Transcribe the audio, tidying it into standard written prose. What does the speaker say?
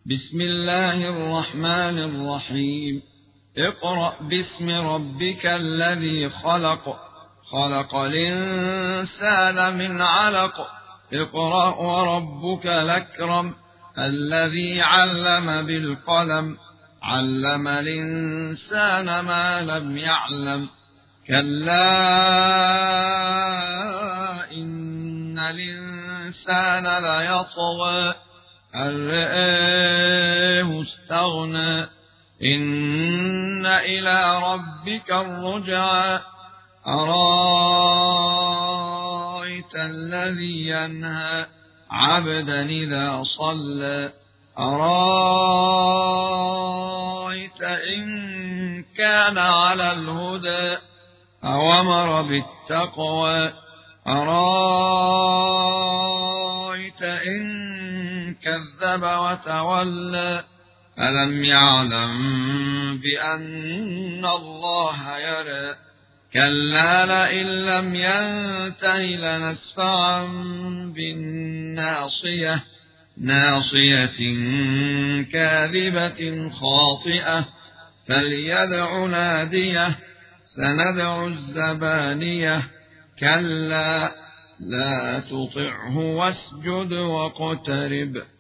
بسم الله الرحمن الرحيم. اقرأ باسم ربك الذي خلق، خلق الإنسان من علق. اقرأ وربك الأكرم الذي علم بالقلم، علم الإنسان ما لم يعلم. كلا إن الإنسان ليطغى أن رآه استغنى، إن إلى ربك الرجعى. أرأيت الذي ينهى عبدا إذا صلى، أرأيت إن كان على الهدى أو أمر بالتقوى، أرأيت إن كذب وتولى. ألم يعلم بأن الله يرى. كلا لئن لم ينته لنسفعا بالناصية، ناصية كاذبة خاطئة. فليدع ناديه، سندع الزبانية. كلا لا تطعه واسجد واقترب.